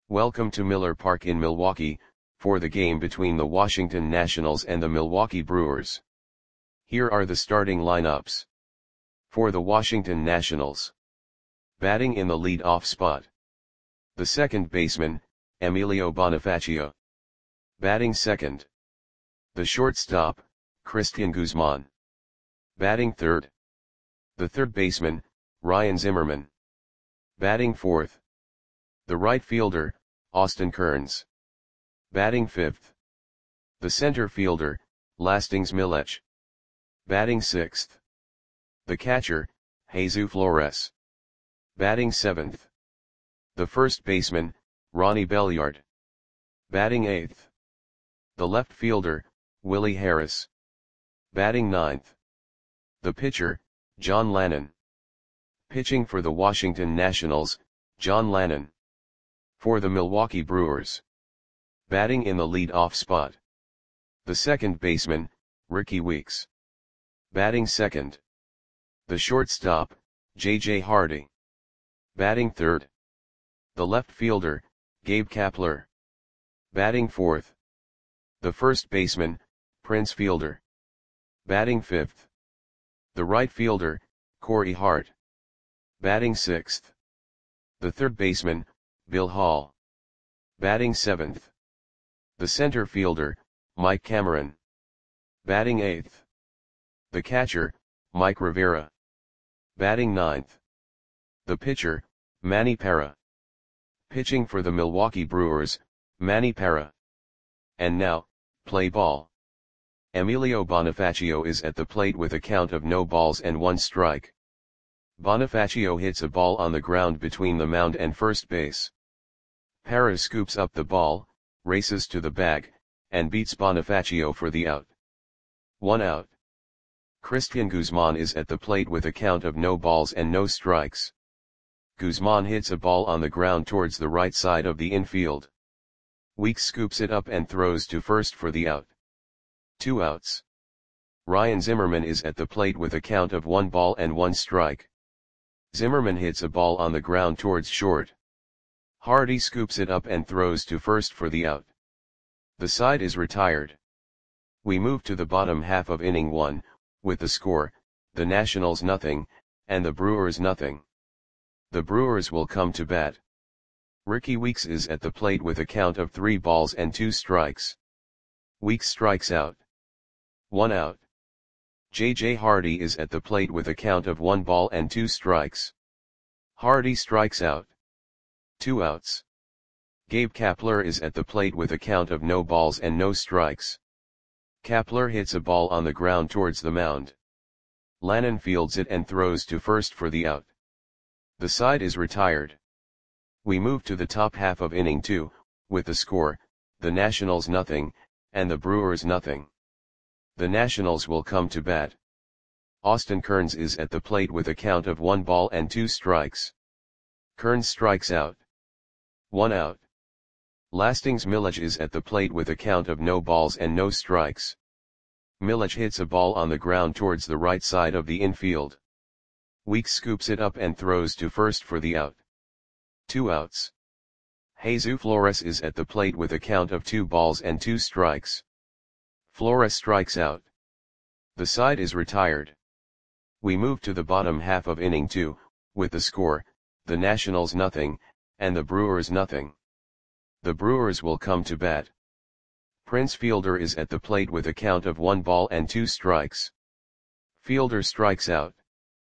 Welcome to Miller Park in Milwaukee, for the game between the Washington Nationals and the Milwaukee Brewers. Here are the starting lineups. For the Washington Nationals. Batting in the lead-off spot. The second baseman, Emilio Bonifacio. Batting second. The shortstop, Cristian Guzman. Batting third. The third baseman, Ryan Zimmerman. Batting fourth. The right fielder, Austin Kearns. Batting fifth. The center fielder, Lastings Milech. Batting sixth. The catcher, Jesus Flores. Batting seventh. The first baseman, Ronnie Belliard. Batting eighth. The left fielder, Willie Harris. Batting ninth. The pitcher, John Lannon. Pitching for the Washington Nationals, John Lannon. For the Milwaukee Brewers. Batting in the lead-off spot. The second baseman, Rickie Weeks. Batting second. The shortstop, J.J. Hardy. Batting third. The left fielder, Gabe Kapler. Batting fourth. The first baseman, Prince Fielder. Batting fifth. The right fielder, Corey Hart. Batting sixth. The third baseman, Bill Hall. Batting seventh. The center fielder, Mike Cameron. Batting eighth. The catcher, Mike Rivera. Batting ninth. The pitcher, Manny Parra. Pitching for the Milwaukee Brewers, Manny Parra. And now, play ball. Emilio Bonifacio is at the plate with a count of no balls and one strike. Bonifacio hits a ball on the ground between the mound and first base. Parra scoops up the ball, races to the bag, and beats Bonifacio for the out. 1 out. Cristian Guzman is at the plate with a count of no balls and no strikes. Guzman hits a ball on the ground towards the right side of the infield. Weeks scoops it up and throws to first for the out. 2 outs. Ryan Zimmerman is at the plate with a count of 1 ball and 1 strike. Zimmerman hits a ball on the ground towards short. Hardy scoops it up and throws to first for the out. The side is retired. We move to the bottom half of inning 1, with the score, the Nationals nothing, and the Brewers nothing. The Brewers will come to bat. Rickie Weeks is at the plate with a count of 3 balls and 2 strikes. Weeks strikes out. 1 out. J.J. Hardy is at the plate with a count of 1 ball and 2 strikes. Hardy strikes out. 2 outs. Gabe Kapler is at the plate with a count of no balls and no strikes. Kapler hits a ball on the ground towards the mound. Lannon fields it and throws to first for the out. The side is retired. We move to the top half of inning 2, with the score, the Nationals nothing, and the Brewers nothing. The Nationals will come to bat. Austin Kearns is at the plate with a count of 1 ball and 2 strikes. Kearns strikes out. 1 out. Lastings Milech is at the plate with a count of no balls and no strikes. Milech hits a ball on the ground towards the right side of the infield. Weeks scoops it up and throws to first for the out. 2 outs. Jesus Flores is at the plate with a count of 2 balls and 2 strikes. Flores strikes out. The side is retired. We move to the bottom half of inning 2, with the score, the Nationals nothing, and the Brewers nothing. The Brewers will come to bat. Prince Fielder is at the plate with a count of 1 ball and 2 strikes. Fielder strikes out.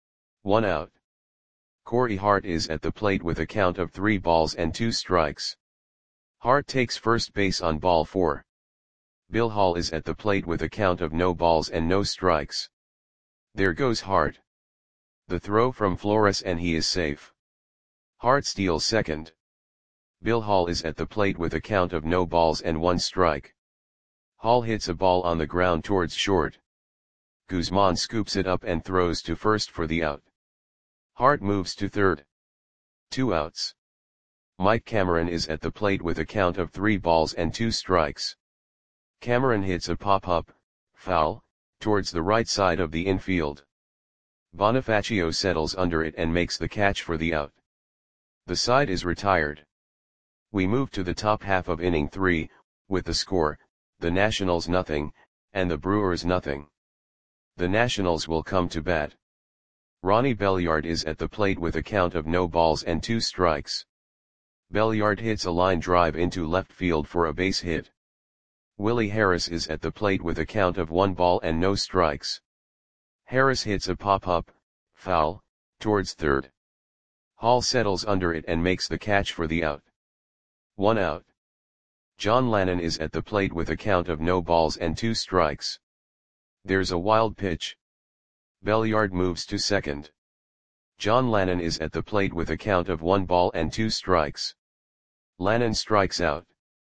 1 out. Corey Hart is at the plate with a count of 3 balls and 2 strikes. Hart takes first base on ball 4. Bill Hall is at the plate with a count of no balls and no strikes. There goes Hart. The throw from Flores and he is safe. Hart steals second. Bill Hall is at the plate with a count of no balls and 1 strike. Hall hits a ball on the ground towards short. Guzman scoops it up and throws to first for the out. Hart moves to third. 2 outs. Mike Cameron is at the plate with a count of 3 balls and 2 strikes. Cameron hits a pop-up, foul, towards the right side of the infield. Bonifacio settles under it and makes the catch for the out. The side is retired. We move to the top half of inning 3, with the score, the Nationals nothing, and the Brewers nothing. The Nationals will come to bat. Ronnie Belliard is at the plate with a count of no balls and 2 strikes. Belliard hits a line drive into left field for a base hit. Willie Harris is at the plate with a count of 1 ball and no strikes. Harris hits a pop-up, foul, towards third. Hall settles under it and makes the catch for the out. 1 out. John Lannon is at the plate with a count of no balls and 2 strikes. There's a wild pitch. Belliard moves to second. John Lannon is at the plate with a count of 1 ball and 2 strikes. Lannon strikes out.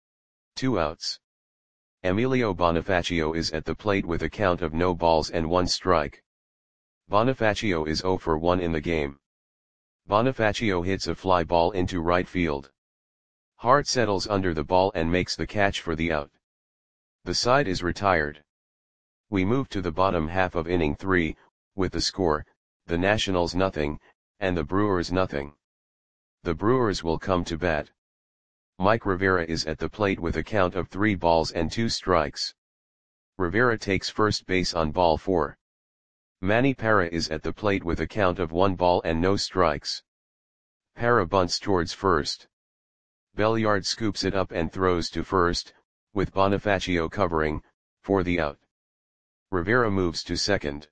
2 outs. Emilio Bonifacio is at the plate with a count of no balls and 1 strike. Bonifacio is 0 for 1 in the game. Bonifacio hits a fly ball into right field. Hart settles under the ball and makes the catch for the out. The side is retired. We move to the bottom half of inning 3, with the score, the Nationals nothing, and the Brewers nothing. The Brewers will come to bat. Mike Rivera is at the plate with a count of 3 balls and 2 strikes. Rivera takes first base on ball 4. Manny Parra is at the plate with a count of 1 ball and no strikes. Parra bunts towards first. Belliard scoops it up and throws to first, with Bonifacio covering, for the out. Rivera moves to second.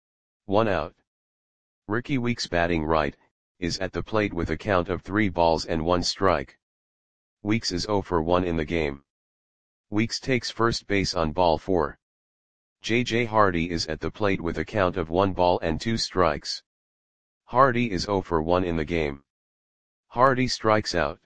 1 out. Ricky Weeks, batting right, is at the plate with a count of 3 balls and 1 strike. Weeks is 0 for 1 in the game. Weeks takes first base on ball 4. J.J. Hardy is at the plate with a count of 1 ball and 2 strikes. Hardy is 0 for 1 in the game. Hardy strikes out.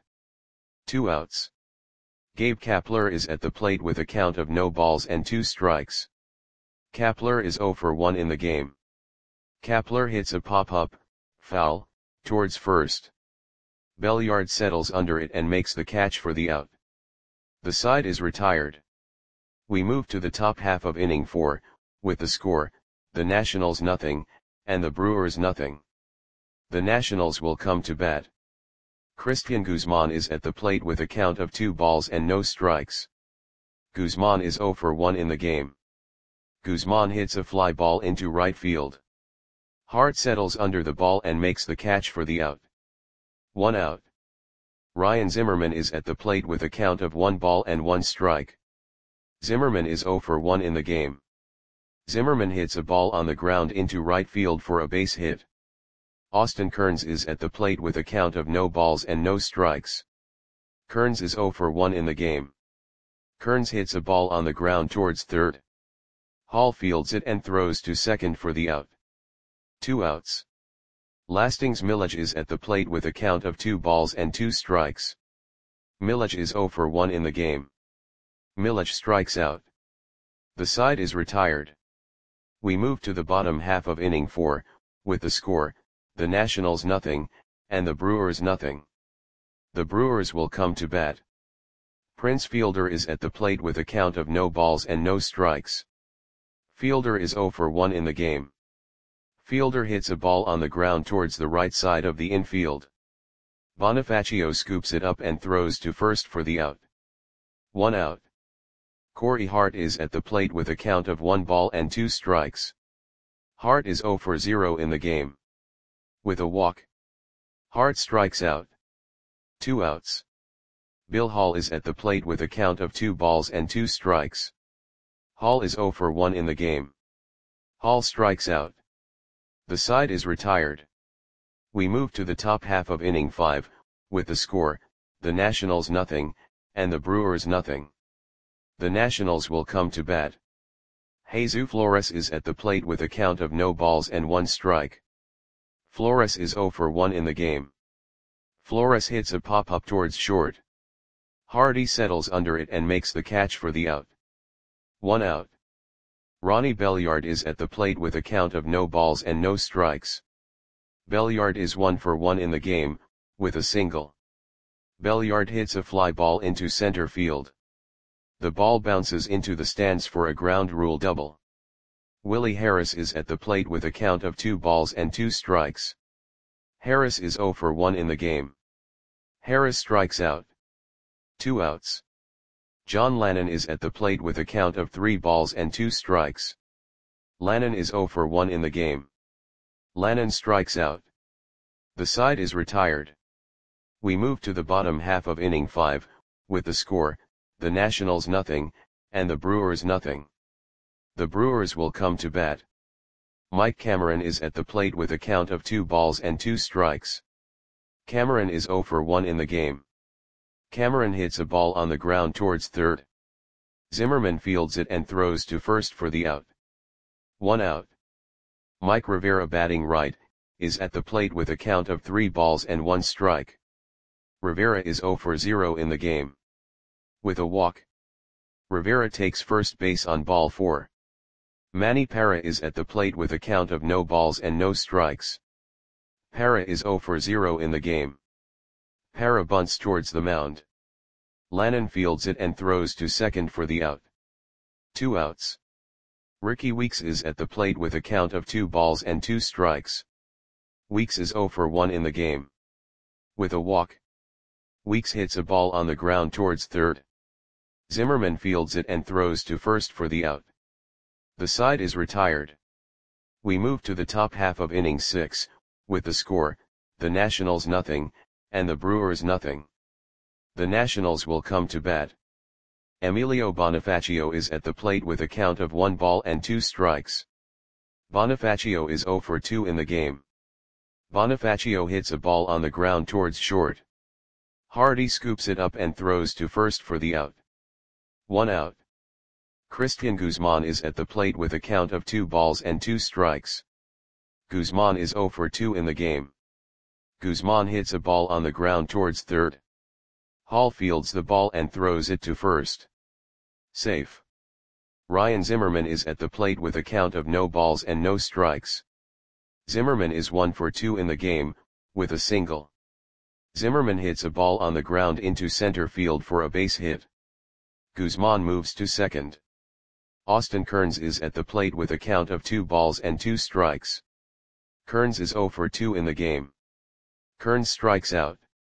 2 outs. Gabe Kapler is at the plate with a count of no balls and 2 strikes. Kapler is 0 for 1 in the game. Kapler hits a pop-up, foul, towards first. Belliard settles under it and makes the catch for the out. The side is retired. We move to the top half of inning 4, with the score, the Nationals nothing, and the Brewers nothing. The Nationals will come to bat. Christian Guzman is at the plate with a count of 2 balls and no strikes. Guzman is 0 for 1 in the game. Guzman hits a fly ball into right field. Hart settles under the ball and makes the catch for the out. 1 out. Ryan Zimmerman is at the plate with a count of 1 ball and 1 strike. Zimmerman is 0 for 1 in the game. Zimmerman hits a ball on the ground into right field for a base hit. Austin Kearns is at the plate with a count of no balls and no strikes. Kearns is 0 for 1 in the game. Kearns hits a ball on the ground towards third. Hall fields it and throws to second for the out. 2 outs. Lastings Milledge is at the plate with a count of 2 balls and 2 strikes. Milledge is 0 for 1 in the game. Milledge strikes out. The side is retired. We move to the bottom half of inning 4, with the score, the Nationals nothing, and the Brewers nothing. The Brewers will come to bat. Prince Fielder is at the plate with a count of no balls and no strikes. Fielder is 0 for 1 in the game. Fielder hits a ball on the ground towards the right side of the infield. Bonifacio scoops it up and throws to first for the out. 1 out. Corey Hart is at the plate with a count of 1 ball and 2 strikes. Hart is 0 for 0 in the game. With a walk, Hart strikes out. 2 outs. Bill Hall is at the plate with a count of 2 balls and 2 strikes. Hall is 0 for 1 in the game. Hall strikes out. The side is retired. We move to the top half of inning 5, with the score, the Nationals nothing, and the Brewers nothing. The Nationals will come to bat. Jesus Flores is at the plate with a count of no balls and 1 strike. Flores is 0 for 1 in the game. Flores hits a pop-up towards short. Hardy settles under it and makes the catch for the out. 1 out. Ronnie Belliard is at the plate with a count of no balls and no strikes. Belliard is 1 for 1 in the game, with a single. Belliard hits a fly ball into center field. The ball bounces into the stands for a ground rule double. Willie Harris is at the plate with a count of 2 balls and 2 strikes. Harris is 0 for 1 in the game. Harris strikes out. 2 outs. John Lannon is at the plate with a count of 3 balls and 2 strikes. Lannon is 0 for 1 in the game. Lannon strikes out. The side is retired. We move to the bottom half of inning 5, with the score, the Nationals nothing, and the Brewers nothing. The Brewers will come to bat. Mike Cameron is at the plate with a count of 2 balls and 2 strikes. Cameron is 0 for 1 in the game. Cameron hits a ball on the ground towards third. Zimmerman fields it and throws to first for the out. 1 out. Mike Rivera, batting right, is at the plate with a count of 3 balls and 1 strike. Rivera is 0 for 0 in the game. With a walk, Rivera takes first base on ball 4. Manny Parra is at the plate with a count of no balls and no strikes. Parra is 0 for 0 in the game. Parra bunts towards the mound. Lannon fields it and throws to second for the out. 2 outs. Ricky Weeks is at the plate with a count of 2 balls and 2 strikes. Weeks is 0 for 1 in the game. With a walk, Weeks hits a ball on the ground towards third. Zimmerman fields it and throws to first for the out. The side is retired. We move to the top half of inning 6, with the score, the Nationals nothing, and the Brewers nothing. The Nationals will come to bat. Emilio Bonifacio is at the plate with a count of 1 ball and 2 strikes. Bonifacio is 0 for 2 in the game. Bonifacio hits a ball on the ground towards short. Hardy scoops it up and throws to first for the out. 1 out. Christian Guzman is at the plate with a count of 2 balls and 2 strikes. Guzman is 0 for 2 in the game. Guzman hits a ball on the ground towards third. Hall fields the ball and throws it to first. Safe. Ryan Zimmerman is at the plate with a count of no balls and no strikes. Zimmerman is 1 for 2 in the game, with a single. Zimmerman hits a ball on the ground into center field for a base hit. Guzman moves to second. Austin Kearns is at the plate with a count of 2 balls and 2 strikes. Kearns is 0 for 2 in the game. Kearns strikes out.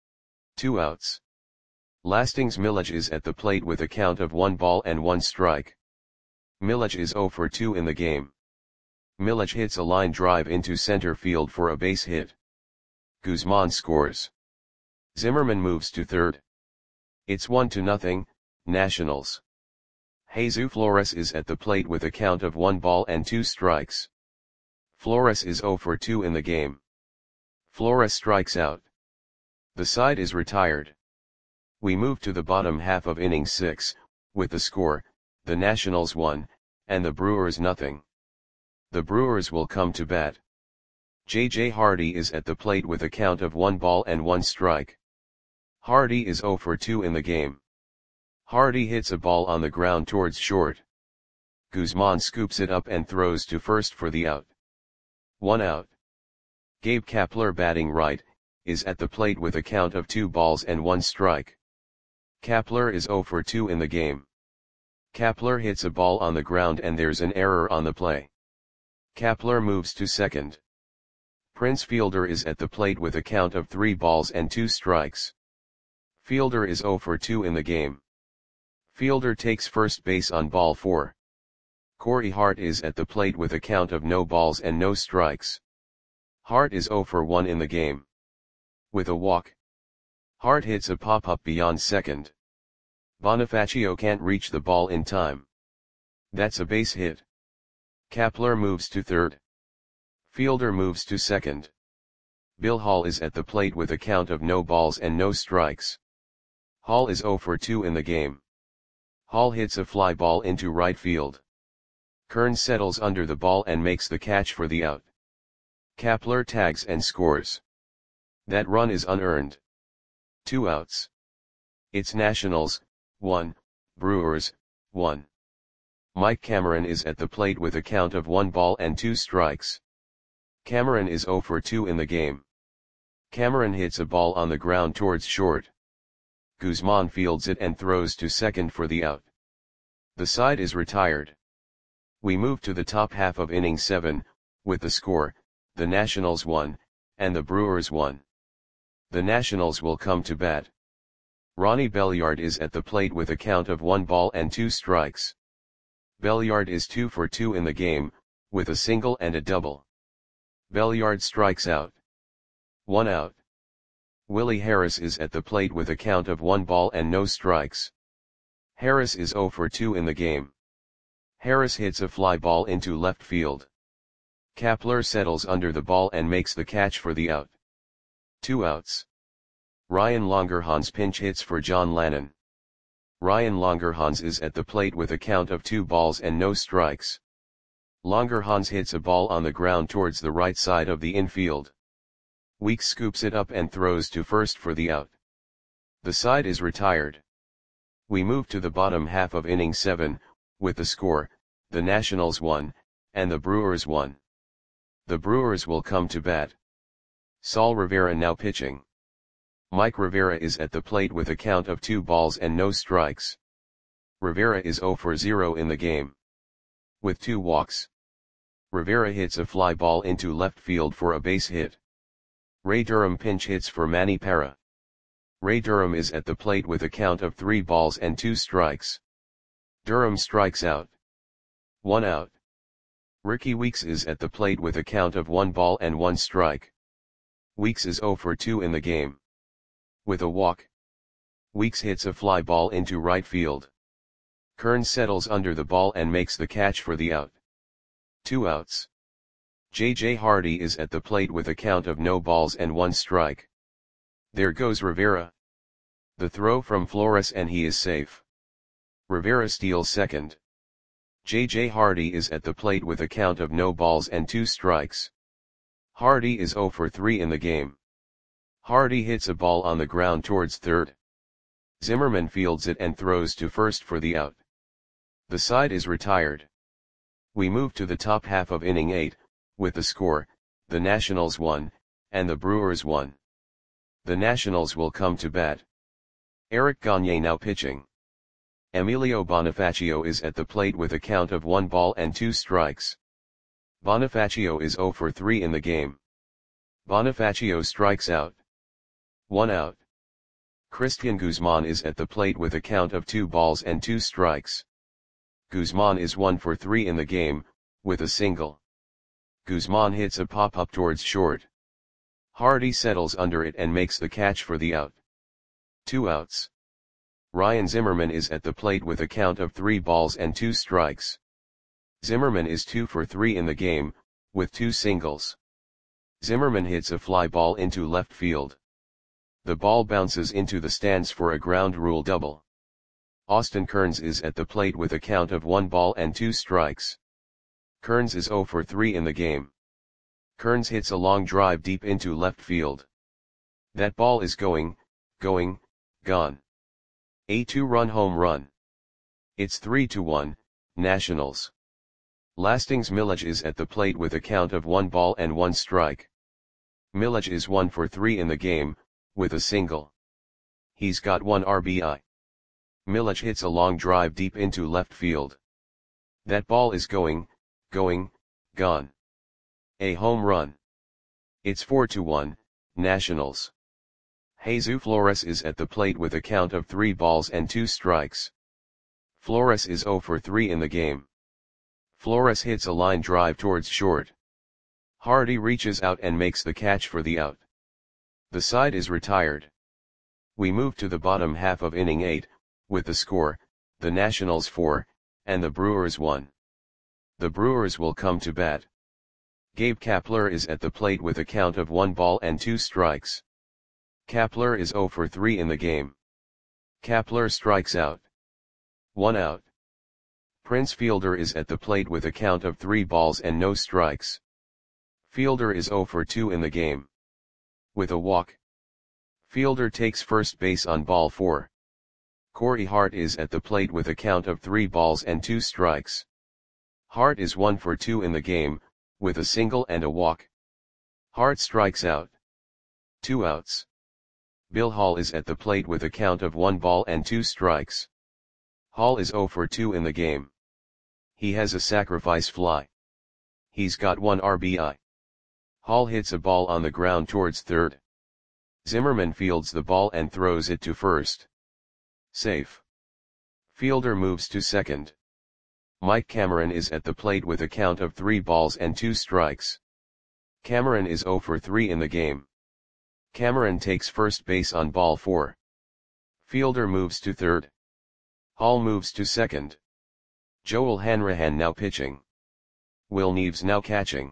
2 outs. Lastings Milledge is at the plate with a count of 1 ball and 1 strike. Milledge is 0 for 2 in the game. Milledge hits a line drive into center field for a base hit. Guzman scores. Zimmerman moves to third. It's 1-0, Nationals. Jesus Flores is at the plate with a count of 1 ball and 2 strikes. Flores is 0 for 2 in the game. Flores strikes out. The side is retired. We move to the bottom half of inning 6, with the score, the Nationals 1, and the Brewers nothing. The Brewers will come to bat. J.J. Hardy is at the plate with a count of 1 ball and 1 strike. Hardy is 0 for 2 in the game. Hardy hits a ball on the ground towards short. Guzman scoops it up and throws to first for the out. 1 out. Gabe Kapler, batting right, is at the plate with a count of 2 balls and 1 strike. Kapler is 0 for 2 in the game. Kapler hits a ball on the ground and there's an error on the play. Kapler moves to second. Prince Fielder is at the plate with a count of 3 balls and 2 strikes. Fielder is 0 for 2 in the game. Fielder takes first base on ball 4. Corey Hart is at the plate with a count of no balls and no strikes. Hart is 0 for 1 in the game. With a walk, Hart hits a pop-up beyond second. Bonifacio can't reach the ball in time. That's a base hit. Kapler moves to third. Fielder moves to second. Bill Hall is at the plate with a count of no balls and no strikes. Hall is 0 for 2 in the game. Hall hits a fly ball into right field. Kearns settles under the ball and makes the catch for the out. Kapler tags and scores. That run is unearned. 2 outs. It's Nationals, 1, Brewers, 1. Mike Cameron is at the plate with a count of 1 ball and 2 strikes. Cameron is 0 for 2 in the game. Cameron hits a ball on the ground towards short. Guzman fields it and throws to second for the out. The side is retired. We move to the top half of inning 7, with the score, the Nationals 1, and the Brewers 1. The Nationals will come to bat. Ronnie Belliard is at the plate with a count of 1 ball and 2 strikes. Belliard is 2 for 2 in the game, with a single and a double. Belliard strikes out. 1 out. Willie Harris is at the plate with a count of 1 ball and no strikes. Harris is 0 for 2 in the game. Harris hits a fly ball into left field. Kapler settles under the ball and makes the catch for the out. 2 outs. Ryan Longerhans pinch hits for John Lannon. Ryan Longerhans is at the plate with a count of 2 balls and no strikes. Longerhans hits a ball on the ground towards the right side of the infield. Weeks scoops it up and throws to first for the out. The side is retired. We move to the bottom half of inning 7, with the score, the Nationals 1, and the Brewers 1. The Brewers will come to bat. Saul Rivera now pitching. Mike Rivera is at the plate with a count of 2 balls and no strikes. Rivera is 0 for 0 in the game. With 2 walks. Rivera hits a fly ball into left field for a base hit. Ray Durham pinch hits for Manny Parra. Ray Durham is at the plate with a count of 3 balls and 2 strikes. Durham strikes out. 1 out. Ricky Weeks is at the plate with a count of 1 ball and 1 strike. Weeks is 0 for 2 in the game. With a walk. Weeks hits a fly ball into right field. Kearns settles under the ball and makes the catch for the out. 2 outs. J.J. Hardy is at the plate with a count of no balls and 1 strike. There goes Rivera. The throw from Flores and he is safe. Rivera steals second. J.J. Hardy is at the plate with a count of no balls and 2 strikes. Hardy is 0 for 3 in the game. Hardy hits a ball on the ground towards third. Zimmerman fields it and throws to first for the out. The side is retired. We move to the top half of inning 8, with the score, the Nationals 1, and the Brewers 1. The Nationals will come to bat. Eric Gagne now pitching. Emilio Bonifacio is at the plate with a count of 1 ball and 2 strikes. Bonifacio is 0 for 3 in the game. Bonifacio strikes out. 1 out. Christian Guzman is at the plate with a count of 2 balls and 2 strikes. Guzman is 1 for 3 in the game, with a single. Guzman hits a pop-up towards short. Hardy settles under it and makes the catch for the out. 2 outs. Ryan Zimmerman is at the plate with a count of 3 balls and 2 strikes. Zimmerman is 2 for 3 in the game, with 2 singles. Zimmerman hits a fly ball into left field. The ball bounces into the stands for a ground rule double. Austin Kearns is at the plate with a count of 1 ball and 2 strikes. Kearns is 0 for 3 in the game. Kearns hits a long drive deep into left field. That ball is gone. A 2-run home run. It's 3-1, Nationals. Lastings Milledge is at the plate with a count of 1 ball and 1 strike. Milledge is 1 for 3 in the game, with a single. He's got 1 RBI. Milledge hits a long drive deep into left field. That ball is gone. A home run. It's 4-1, Nationals. Jesus Flores is at the plate with a count of 3 balls and 2 strikes. Flores is 0 for 3 in the game. Flores hits a line drive towards short. Hardy reaches out and makes the catch for the out. The side is retired. We move to the bottom half of inning 8, with the score, the Nationals 4, and the Brewers 1. The Brewers will come to bat. Gabe Kapler is at the plate with a count of 1 ball and 2 strikes. Kapler is 0 for 3 in the game. Kapler strikes out. 1 out. Prince Fielder is at the plate with a count of 3 balls and no strikes. Fielder is 0 for 2 in the game. With a walk. Fielder takes first base on ball 4. Corey Hart is at the plate with a count of 3 balls and 2 strikes. Hart is 1 for 2 in the game, with a single and a walk. Hart strikes out. 2 outs. Bill Hall is at the plate with a count of 1 ball and 2 strikes. Hall is 0 for 2 in the game. He has a sacrifice fly. He's got 1 RBI. Hall hits a ball on the ground towards third. Zimmerman fields the ball and throws it to first. Safe. Fielder moves to second. Mike Cameron is at the plate with a count of 3 balls and 2 strikes. Cameron is 0 for 3 in the game. Cameron takes first base on ball 4. Fielder moves to third. Hall moves to second. Joel Hanrahan now pitching. Will Neves now catching.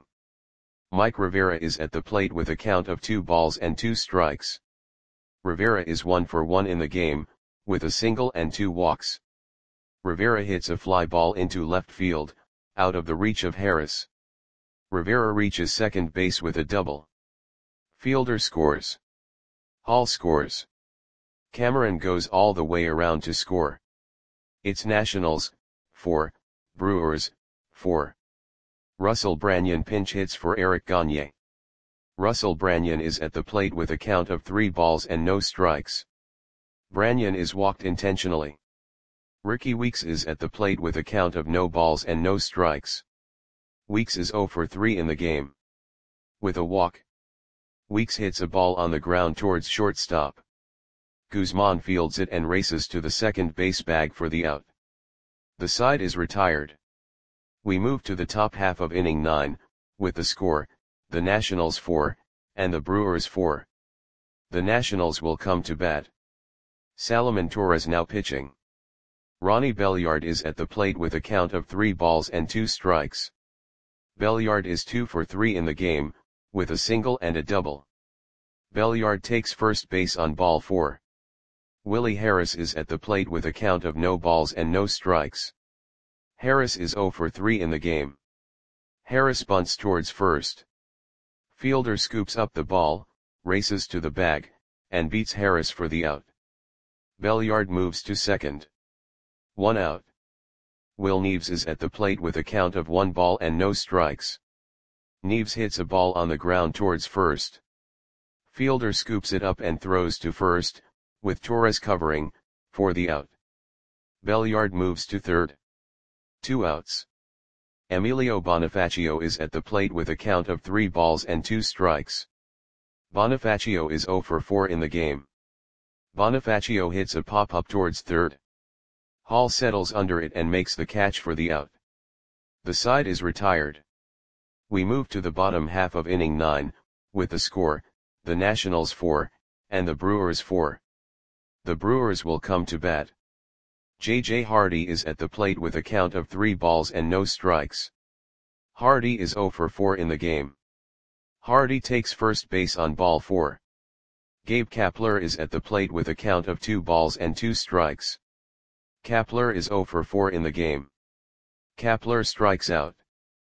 Mike Rivera is at the plate with a count of 2 balls and 2 strikes. Rivera is 1 for 1 in the game, with a single and 2 walks. Rivera hits a fly ball into left field, out of the reach of Harris. Rivera reaches second base with a double. Fielder scores. Hall scores. Cameron goes all the way around to score. It's Nationals, 4, Brewers, 4. Russell Branyan pinch hits for Eric Gagne. Russell Branyan is at the plate with a count of 3 balls and no strikes. Branyan is walked intentionally. Ricky Weeks is at the plate with a count of no balls and no strikes. Weeks is 0 for 3 in the game. With a walk. Weeks hits a ball on the ground towards shortstop. Guzman fields it and races to the second base bag for the out. The side is retired. We move to the top half of inning 9, with the score, the Nationals 4, and the Brewers 4. The Nationals will come to bat. Salomon Torres now pitching. Ronnie Belliard is at the plate with a count of 3 balls and 2 strikes. Belliard is 2 for 3 in the game, with a single and a double. Belliard takes first base on ball 4. Willie Harris is at the plate with a count of no balls and no strikes. Harris is 0 for 3 in the game. Harris bunts towards first. Fielder scoops up the ball, races to the bag, and beats Harris for the out. Belliard moves to second. 1 out. Will Neves is at the plate with a count of 1 ball and no strikes. Neves hits a ball on the ground towards first. Fielder scoops it up and throws to first, with Torres covering, for the out. Belliard moves to third. 2 outs. Emilio Bonifacio is at the plate with a count of 3 balls and 2 strikes. Bonifacio is 0 for 4 in the game. Bonifacio hits a pop-up towards third. Hall settles under it and makes the catch for the out. The side is retired. We move to the bottom half of inning 9, with the score, the Nationals 4, and the Brewers 4. The Brewers will come to bat. J.J. Hardy is at the plate with a count of 3 balls and no strikes. Hardy is 0 for 4 in the game. Hardy takes first base on ball 4. Gabe Kapler is at the plate with a count of 2 balls and 2 strikes. Kapler is 0 for 4 in the game. Kapler strikes out.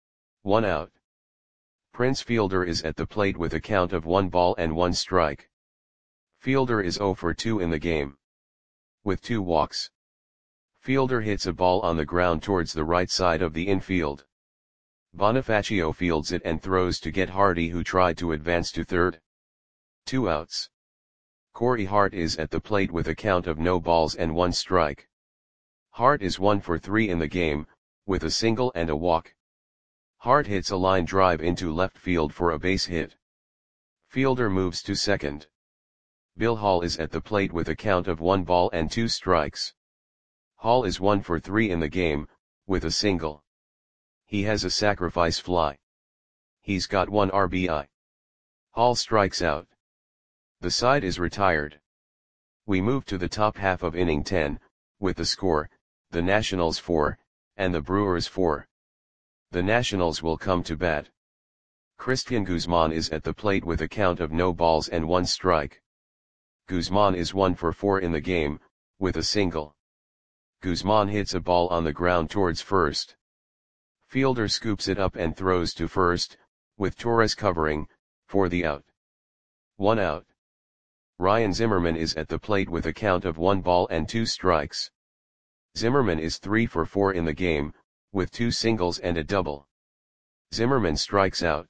1 out. Prince Fielder is at the plate with a count of 1 ball and 1 strike. Fielder is 0 for 2 in the game. With 2 walks. Fielder hits a ball on the ground towards the right side of the infield. Bonifacio fields it and throws to get Hardy, who tried to advance to third. 2 outs. Corey Hart is at the plate with a count of no balls and 1 strike. Hart is 1 for 3 in the game, with a single and a walk. Hart hits a line drive into left field for a base hit. Fielder moves to second. Bill Hall is at the plate with a count of 1 ball and 2 strikes. Hall is 1 for 3 in the game, with a single. He has a sacrifice fly. He's got 1 RBI. Hall strikes out. The side is retired. We move to the top half of inning 10, with the score, the Nationals 4, and the Brewers 4. The Nationals will come to bat. Christian Guzman is at the plate with a count of no balls and 1 strike. Guzman is 1 for 4 in the game, with a single. Guzman hits a ball on the ground towards first. Fielder scoops it up and throws to first, with Torres covering, for the out. 1 out. Ryan Zimmerman is at the plate with a count of 1 ball and 2 strikes. Zimmerman is 3 for 4 in the game, with 2 singles and a double. Zimmerman strikes out.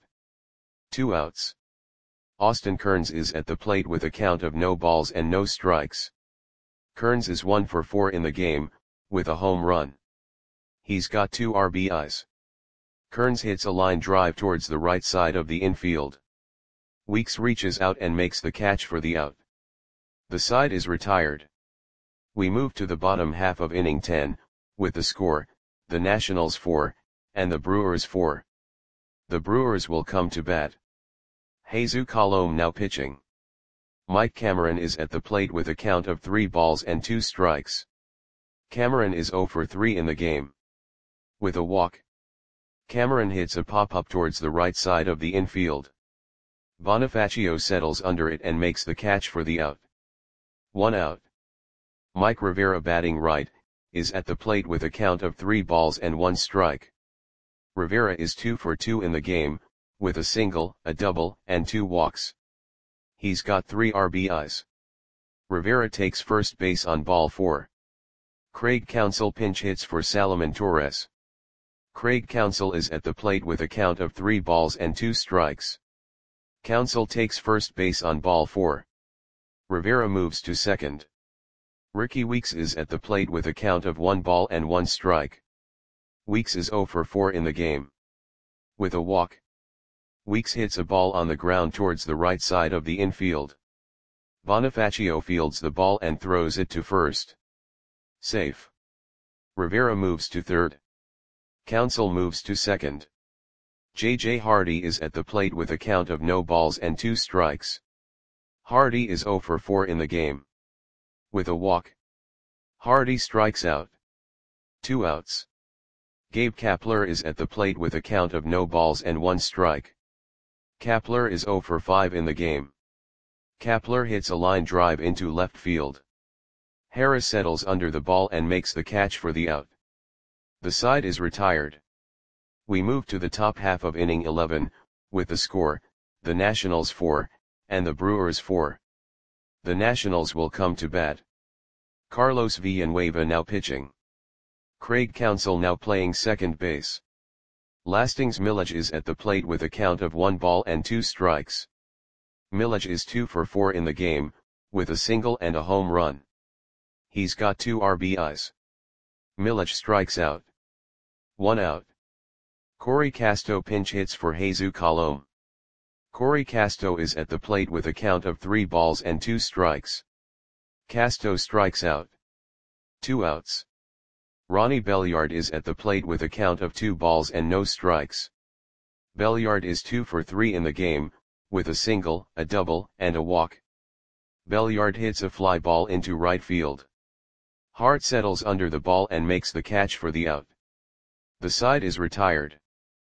2 outs. Austin Kearns is at the plate with a count of no balls and no strikes. Kearns is 1 for 4 in the game, with a home run. He's got 2 RBIs. Kearns hits a line drive towards the right side of the infield. Weeks reaches out and makes the catch for the out. The side is retired. We move to the bottom half of inning 10, with the score, the Nationals 4, and the Brewers 4. The Brewers will come to bat. Jesus Colomé now pitching. Mike Cameron is at the plate with a count of 3 balls and 2 strikes. Cameron is 0 for 3 in the game. With a walk, Cameron hits a pop-up towards the right side of the infield. Bonifacio settles under it and makes the catch for the out. 1 out. Mike Rivera, batting right, is at the plate with a count of 3 balls and 1 strike. Rivera is 2 for 2 in the game, with a single, a double, and 2 walks. He's got 3 RBIs. Rivera takes first base on ball 4. Craig Counsell pinch hits for Salomon Torres. Craig Counsell is at the plate with a count of 3 balls and 2 strikes. Counsell takes first base on ball 4. Rivera moves to second. Ricky Weeks is at the plate with a count of 1 ball and 1 strike. Weeks is 0 for 4 in the game. With a walk, Weeks hits a ball on the ground towards the right side of the infield. Bonifacio fields the ball and throws it to first. Safe. Rivera moves to third. Counsell moves to second. J.J. Hardy is at the plate with a count of no balls and 2 strikes. Hardy is 0 for 4 in the game. With a walk, Hardy strikes out. 2 outs. Gabe Kapler is at the plate with a count of no balls and 1 strike. Kapler is 0 for 5 in the game. Kapler hits a line drive into left field. Harris settles under the ball and makes the catch for the out. The side is retired. We move to the top half of inning 11, with the score, the Nationals 4, and the Brewers 4. The Nationals will come to bat. Carlos Villanueva now pitching. Craig Counsell now playing second base. Lastings Milledge is at the plate with a count of 1 ball and 2 strikes. Milledge is 2 for 4 in the game, with a single and a home run. He's got 2 RBIs. Milledge strikes out. 1 out. Corey Casto pinch hits for Jesus Colomé. Corey Casto is at the plate with a count of 3 balls and 2 strikes. Casto strikes out. 2 outs. Ronnie Belliard is at the plate with a count of 2 balls and no strikes. Belliard is 2 for 3 in the game, with a single, a double, and a walk. Belliard hits a fly ball into right field. Hart settles under the ball and makes the catch for the out. The side is retired.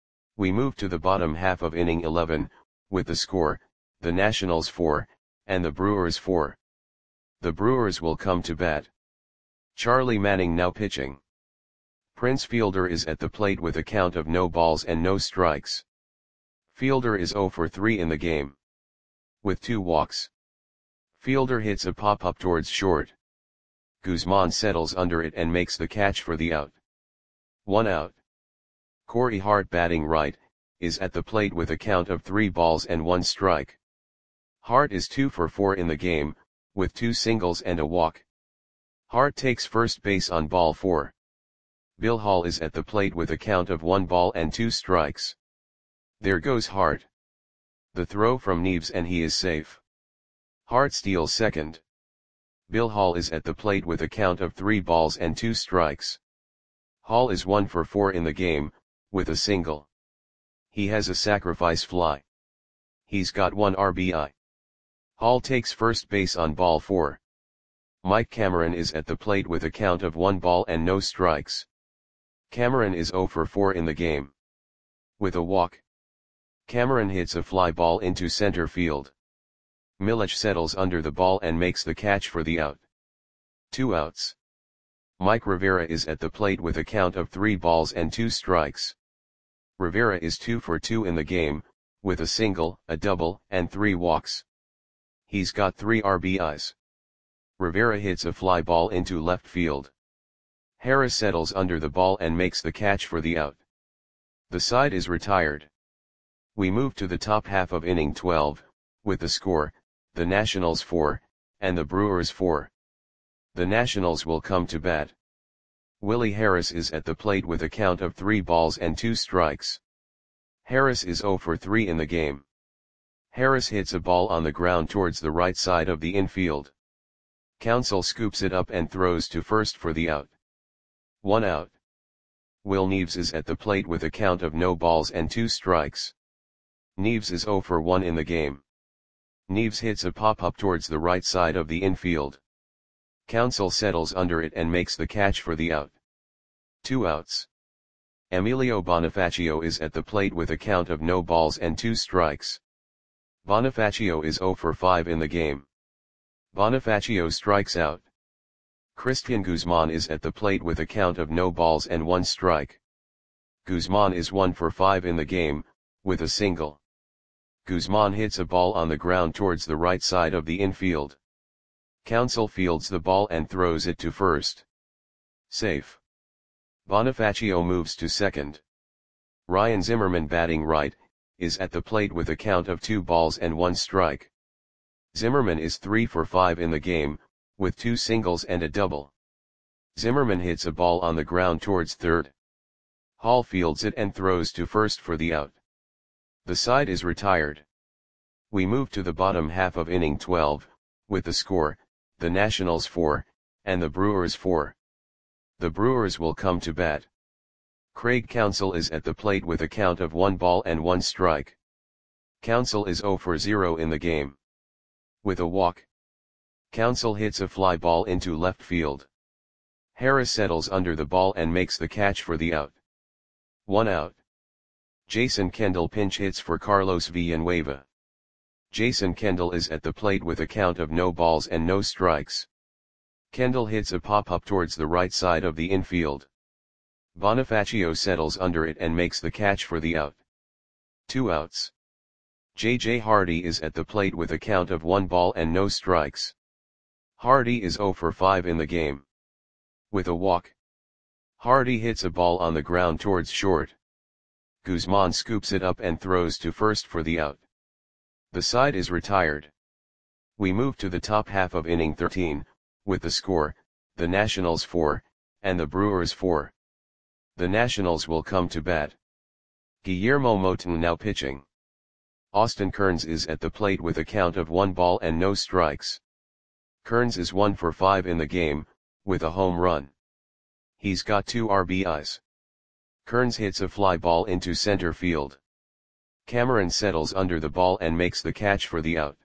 We move to the bottom half of inning 11, with the score, the Nationals 4, and the Brewers 4. The Brewers will come to bat. Charlie Manning now pitching. Prince Fielder is at the plate with a count of no balls and no strikes. Fielder is 0 for 3 in the game. With 2 walks, Fielder hits a pop-up towards short. Guzman settles under it and makes the catch for the out. 1 out. Corey Hart, batting right, is at the plate with a count of 3 balls and 1 strike. Hart is 2 for 4 in the game, with 2 singles and a walk. Hart takes first base on ball 4. Bill Hall is at the plate with a count of 1 ball and 2 strikes. There goes Hart. The throw from Neves and he is safe. Hart steals second. Bill Hall is at the plate with a count of 3 balls and 2 strikes. Hall is 1 for 4 in the game, with a single. He has a sacrifice fly. He's got 1 RBI. Hall takes first base on ball 4. Mike Cameron is at the plate with a count of 1 ball and no strikes. Cameron is 0 for 4 in the game. With a walk, Cameron hits a fly ball into center field. Milledge settles under the ball and makes the catch for the out. 2 outs. Mike Rivera is at the plate with a count of 3 balls and 2 strikes. Rivera is 2 for 2 in the game, with a single, a double, and 3 walks. He's got 3 RBIs. Rivera hits a fly ball into left field. Harris settles under the ball and makes the catch for the out. The side is retired. We move to the top half of inning 12, with the score, the Nationals 4, and the Brewers 4. The Nationals will come to bat. Willie Harris is at the plate with a count of 3 balls and 2 strikes. Harris is 0 for 3 in the game. Harris hits a ball on the ground towards the right side of the infield. Counsell scoops it up and throws to first for the out. 1 out. Will Neves is at the plate with a count of no balls and 2 strikes. Neves is 0 for 1 in the game. Neves hits a pop-up towards the right side of the infield. Counsell settles under it and makes the catch for the out. 2 outs. Emilio Bonifacio is at the plate with a count of no balls and 2 strikes. Bonifacio is 0 for 5 in the game. Bonifacio strikes out. Christian Guzman is at the plate with a count of no balls and 1 strike. Guzman is 1 for 5 in the game, with a single. Guzman hits a ball on the ground towards the right side of the infield. Counsell fields the ball and throws it to first. Safe. Bonifacio moves to second. Ryan Zimmerman, batting right, is at the plate with a count of 2 balls and 1 strike. Zimmerman is 3 for 5 in the game, with 2 singles and a double. Zimmerman hits a ball on the ground towards third. Hall fields it and throws to first for the out. The side is retired. We move to the bottom half of inning 12, with the score, the Nationals 4, and the Brewers 4. The Brewers will come to bat. Craig Counsell is at the plate with a count of 1 ball and 1 strike. Counsell is 0 for 0 in the game. With a walk, Counsell hits a fly ball into left field. Harris settles under the ball and makes the catch for the out. 1 out. Jason Kendall pinch hits for Carlos Villanueva. Jason Kendall is at the plate with a count of no balls and no strikes. Kendall hits a pop-up towards the right side of the infield. Bonifacio settles under it and makes the catch for the out. 2 outs. J.J. Hardy is at the plate with a count of 1 ball and no strikes. Hardy is 0 for 5 in the game. With a walk, Hardy hits a ball on the ground towards short. Guzman scoops it up and throws to first for the out. The side is retired. We move to the top half of inning 13, with the score, the Nationals 4, and the Brewers 4. The Nationals will come to bat. Guillermo Moton now pitching. Austin Kearns is at the plate with a count of 1 ball and no strikes. Kearns is 1 for 5 in the game, with a home run. He's got 2 RBIs. Kearns hits a fly ball into center field. Cameron settles under the ball and makes the catch for the out.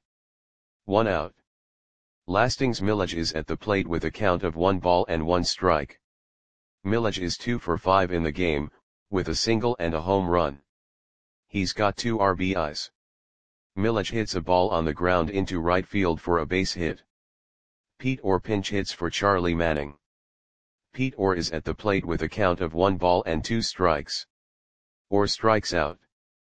1 out. Lastings Milledge is at the plate with a count of 1 ball and 1 strike. Milledge is 2 for 5 in the game, with a single and a home run. He's got 2 RBIs. Milledge hits a ball on the ground into right field for a base hit. Pete Orr pinch hits for Charlie Manning. Pete Orr is at the plate with a count of 1 ball and 2 strikes. Orr strikes out.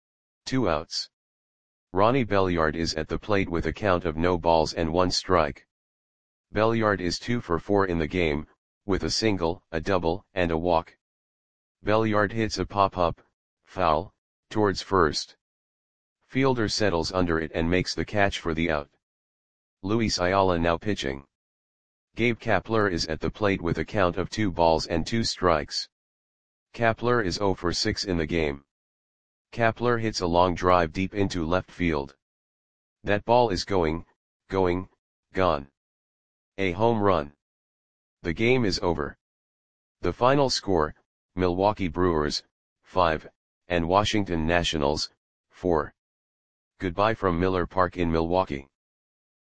2 outs. Ronnie Belliard is at the plate with a count of no balls and 1 strike. Belliard is 2 for 4 in the game, with a single, a double, and a walk. Belliard hits a pop-up, foul, towards first. Fielder settles under it and makes the catch for the out. Luis Ayala now pitching. Gabe Kapler is at the plate with a count of 2 balls and 2 strikes. Kapler is 0 for 6 in the game. Kapler hits a long drive deep into left field. That ball is going, gone. A home run. The game is over. The final score, Milwaukee Brewers, 5, and Washington Nationals, 4. Goodbye from Miller Park in Milwaukee.